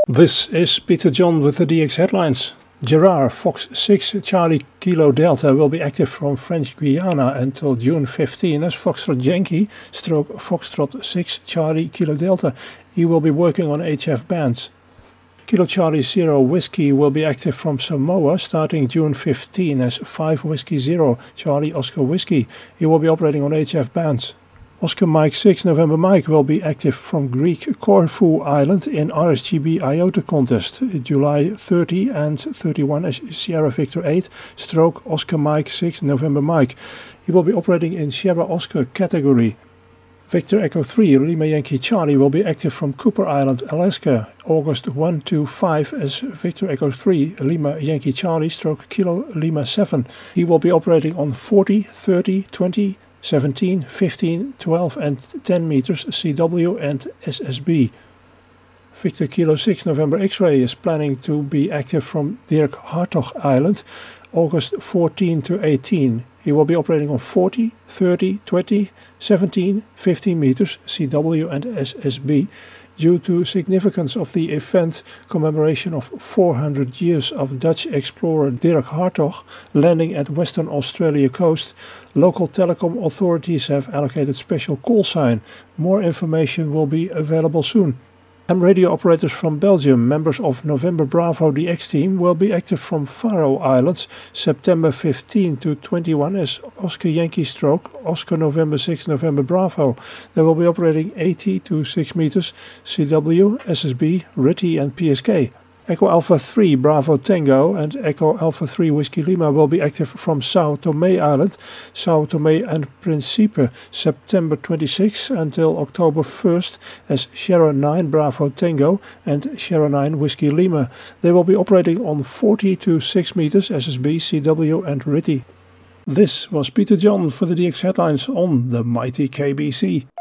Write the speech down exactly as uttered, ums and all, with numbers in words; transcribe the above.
This is Peter John with the D X headlines. Gerard Fox six Charlie Kilo Delta will be active from French Guiana until June fifteenth as Foxtrot Yankee stroke Foxtrot six Charlie Kilo Delta. He will be working on H F bands. Kilo Charlie Zero Whiskey will be active from Samoa starting June fifteenth as five Whiskey Zero Charlie Oscar Whiskey. He will be operating on H F bands. Oscar Mike six November Mike will be active from Greek Corfu Island in R S G B I O T A contest July thirtieth and thirty-first as Sierra Victor eight stroke Oscar Mike six November Mike. He will be operating in Sierra Oscar category. Victor Echo three Lima Yankee Charlie will be active from Cooper Island, Alaska August first to fifth as Victor Echo three Lima Yankee Charlie stroke Kilo Lima seven. He will be operating on forty, thirty, twenty, seventeen, fifteen, twelve and ten meters C W and S S B. Victor Kilo six November X-Ray is planning to be active from Dirk Hartog Island August fourteenth to eighteenth. He will be operating on forty, thirty, twenty, seventeen, fifteen meters C W and S S B. Due to significance of the event commemoration of four hundred years of Dutch explorer Dirk Hartog landing at Western Australia coast, local telecom authorities have allocated special call sign. More information will be available soon. Ham radio operators from Belgium, members of November Bravo D X team, will be active from Faroe Islands September fifteenth to twenty-first as Oscar Yankee stroke Oscar November six November Bravo. They will be operating eighty to six meters C W, S S B, R I T I and P S K. Echo Alpha three Bravo Tango and Echo Alpha three Whiskey Lima will be active from Sao Tome Island, Sao Tome and Principe, September twenty-sixth until October first as Sierra nine Bravo Tango and Sierra nine Whiskey Lima. They will be operating on forty to six meters S S B, C W and R I T I. This was Peter John for the D X headlines on the mighty K B C.